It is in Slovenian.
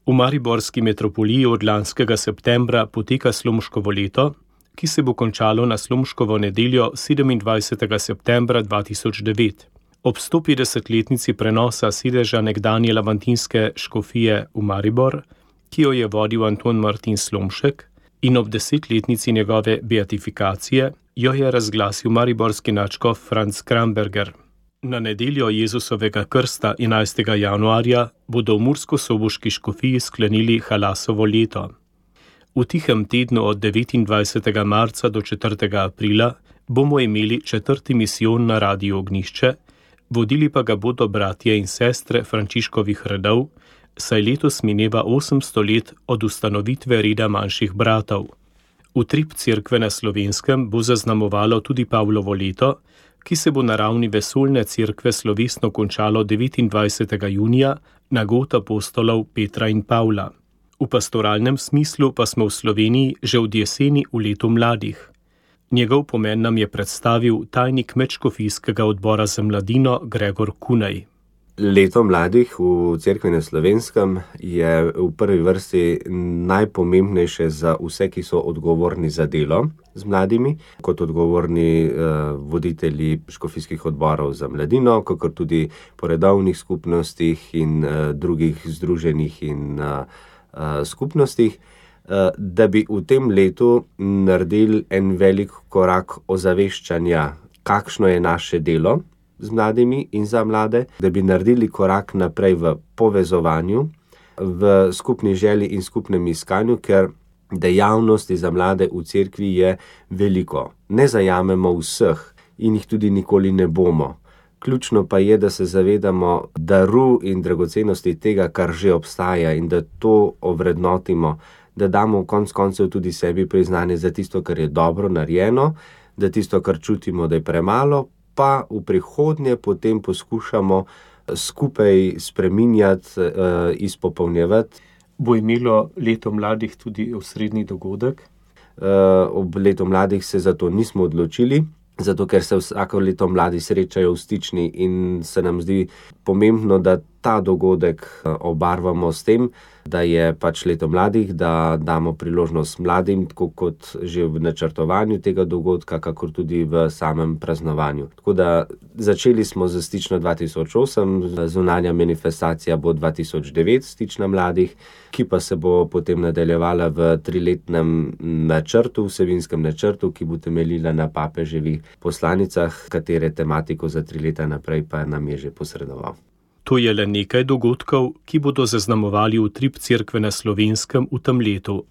V mariborski metropoliji od lanskega septembra poteka Slomškovo leto, ki se bo končalo na Slomškovo nedeljo 27. septembra 2009. Ob 150-letnici prenosa sedeža nekdanje lavantinske škofije v Maribor, ki jo je vodil Anton Martin Slomšek, in ob 10-letnici njegove beatifikacije jo je razglasil mariborski nadškof Franc Kramberger. Na nedeljo Jezusovega krsta 11. januarja bodo v murskosoboški škofiji sklenili Halasovo leto. V tihem tednu od 29. marca do 4. aprila bomo imeli 4. misijon na Radiu Ognjišče, vodili pa ga bodo bratje in sestre Frančiškovih redov, saj letos mineva 800 let od ustanovitve reda manjših bratov. Utrip cerkve na Slovenskem bo zaznamovalo tudi Pavlovo leto, ki se bo na ravni vesoljne cerkve slovesno končalo 29. junija na god apostolov Petra in Pavla. V pastoralnem smislu pa smo v Sloveniji že od jeseni v letu mladih. Njegov pomen nam je predstavil tajnik medškofijskega odbora za mladino Gregor Kunej. Leto mladih v cerkvi na Slovenskem je v prvi vrsti najpomembnejše za vse, ki so odgovorni za delo z mladimi, kot odgovorni voditelji škofijskih odborov za mladino, kakor tudi po redovnih skupnostih in drugih združenjih in skupnostih, da bi v tem letu naredili en velik korak ozaveščanja, kakšno je naše delo z mladimi in za mlade, da bi naredili korak naprej v povezovanju, v skupni želji in skupnem iskanju, ker dejavnosti za mlade v cerkvi je veliko. Ne zajamemo vseh in jih tudi nikoli ne bomo. Ključno pa je, da se zavedamo daru in dragocenosti tega, kar že obstaja, in da to ovrednotimo, da damo konec koncev tudi sebi priznanje za tisto, kar je dobro narejeno, da tisto, kar čutimo, da je premalo, pa v prihodnje potem poskušamo skupaj spreminjati, izpopolnjevati. Bo imelo leto mladih tudi osrednji dogodek? Ob letu mladih se za to nismo odločili, zato ker se vsako leto mladi srečajo v stični in se nam zdi pomembno, da ta dogodek obarvamo s tem, da je pač leto mladih, da damo priložnost mladim, tako kot že v načrtovanju tega dogodka, kakor tudi v samem praznovanju. Tako da začeli smo z stično 2008, zunanja manifestacija bo 2009, stična mladih, ki pa se bo potem nadaljevala v 3-letnem načrtu, vsebinskem načrtu, ki bo temeljila na papeževih poslanicah, katere tematiko za 3 leta naprej pa nam je že posredoval. To je le nekaj dogodkov, ki bodo zaznamovali utrip cerkve na Slovenskem v tem letu.